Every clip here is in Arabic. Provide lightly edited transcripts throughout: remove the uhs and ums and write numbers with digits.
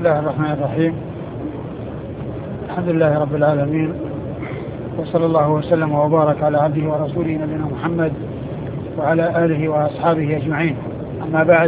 الله الرحمن الرحيم. الحمد لله رب العالمين، وصلى الله وسلم وبارك على عبده ورسوله نبينا محمد وعلى آله وأصحابه أجمعين. أما بعد،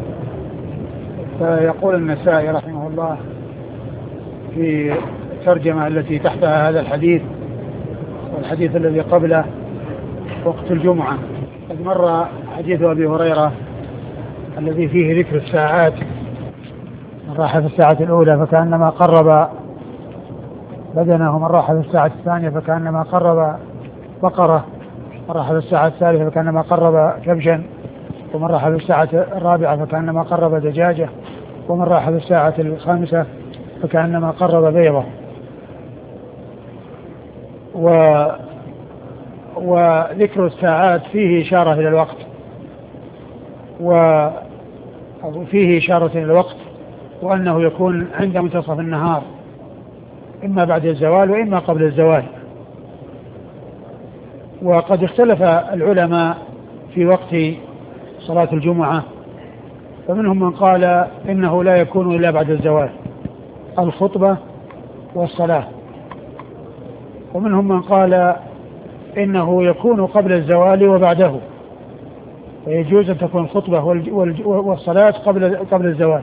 فيقول النسائي رحمه الله في الترجمة التي تحتها هذا الحديث والحديث الذي قبله وقت الجمعة. قد مر حديث أبي هريرة الذي فيه ذكر الساعات. من راح في الساعة الأولى فكأنما قرب بدنه، من راح في الساعة الثانية فكأنما قرب بقرة، من راح في الساعة الثالثة فكأنما قرب كبشا، ومن راح في الساعة الرابعة فكأنما قرب دجاجة، ومن راح في الساعة الخامسة فكأنما قرب بيضة. وذكر الساعات فيه إشارة إلى الوقت، وفيه إشارة إلى الوقت، وأنه يكون عند منتصف النهار، إما بعد الزوال وإما قبل الزوال. وقد اختلف العلماء في وقت صلاة الجمعة، فمنهم من قال إنه لا يكون إلا بعد الزوال، الخطبة والصلاة، ومنهم من قال إنه يكون قبل الزوال وبعده، فيجوز أن تكون الخطبة والصلاة قبل الزوال.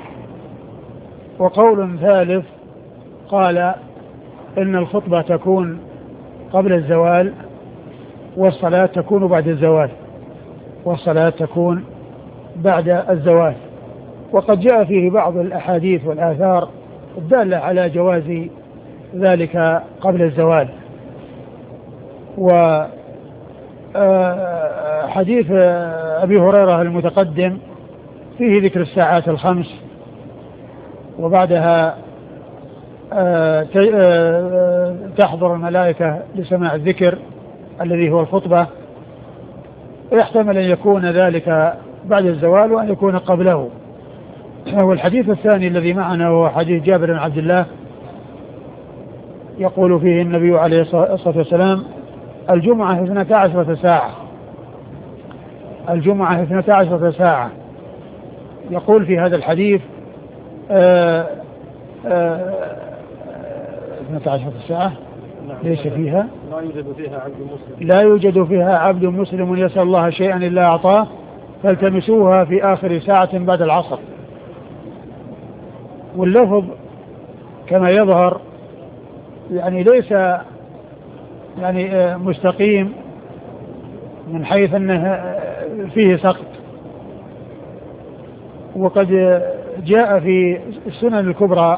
وقول ثالث قال إن الخطبة تكون قبل الزوال والصلاة تكون بعد الزوال، والصلاة تكون بعد الزوال. وقد جاء فيه بعض الأحاديث والآثار الدالة على جواز ذلك قبل الزوال. وحديث أبي هريرة المتقدم فيه ذكر الساعات الخمس، وبعدها تحضر الملائكة لسماع الذكر الذي هو الخطبة. يحتمل أن يكون ذلك بعد الزوال وأن يكون قبله. والحديث الثاني الذي معنا هو حديث جابر بن عبد الله، يقول فيه النبي عليه الصلاة والسلام: الجمعة 12 ساعة، الجمعة 12 ساعة. يقول في هذا الحديث 12 ساعة ليس فيها، لا يوجد فيها عبد مسلم يسأل الله شيئا إلا أعطاه، فالتمسوها في آخر ساعة بعد العصر. واللفظ كما يظهر يعني ليس مستقيم، من حيث أنه فيه سقط. وقد جاء في السنن الكبرى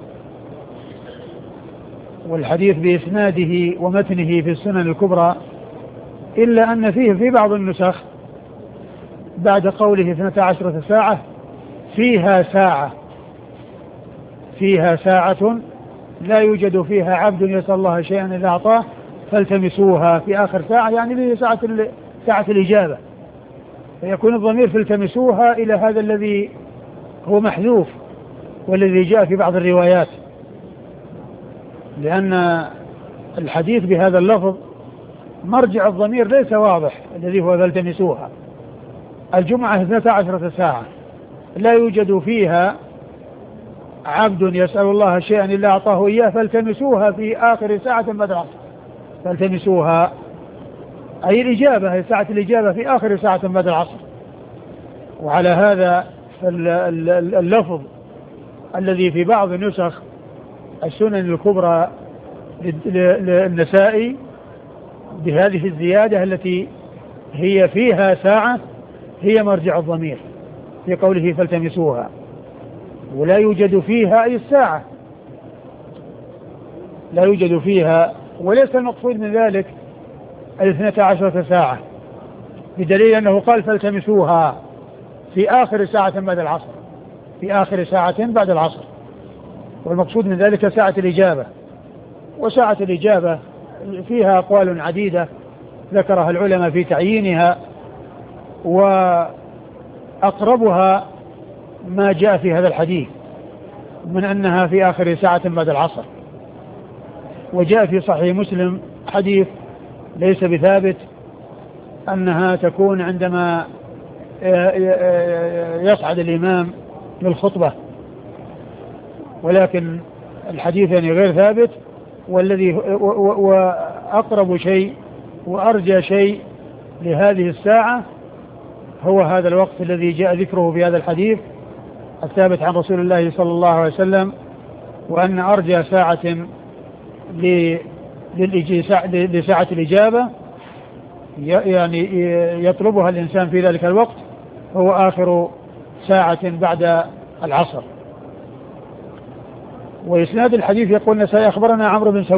والحديث بإسناده ومتنه في السنن الكبرى، إلا أن فيه في بعض النسخ بعد قوله 12 ساعة فيها ساعة، فيها ساعة لا يوجد فيها عبد يسأل الله شيئا إلا أعطاه فالتمسوها في آخر ساعة، يعني به ساعة الإجابة. فيكون الضمير فالتمسوها إلى هذا الذي هو محذوف والذي جاء في بعض الروايات، لأن الحديث بهذا اللفظ مرجع الضمير ليس واضح الذي هو فالتمسوها. الجمعة 12 ساعة لا يوجد فيها عبد يسأل الله شيئا إلا أعطاه إياه فالتمسوها في آخر ساعة بعد العصر. فالتمسوها أي الإجابة، هي ساعة الإجابة في آخر ساعة بعد العصر. وعلى هذا اللفظ الذي في بعض نسخ السنن الكبرى للنسائي بهذه الزيادة التي هي فيها ساعة هي مرجع الضمير في قوله فالتمسوها، ولا يوجد فيها أي الساعة، لا يوجد فيها، وليس المقصود من ذلك 12 ساعة، بدليل أنه قال فالتمسوها في آخر ساعة بعد العصر، في آخر ساعة بعد العصر، والمقصود من ذلك ساعة الإجابة. وساعة الإجابة فيها أقوال عديدة ذكرها العلماء في تعيينها، وأقربها ما جاء في هذا الحديث من أنها في آخر ساعة بعد العصر. وجاء في صحيح مسلم حديث ليس بثابت أنها تكون عندما يصعد الإمام للخطبة، ولكن الحديث يعني غير ثابت. والذي وأقرب شيء وأرجى شيء لهذه الساعة هو هذا الوقت الذي جاء ذكره في هذا الحديث الثابت عن رسول الله صلى الله عليه وسلم، وأن أرجى ساعة لساعة الإجابة يعني يطلبها الإنسان في ذلك الوقت هو آخر ساعة بعد العصر. وإسناد الحديث يقول النسائي أخبرنا عمرو بن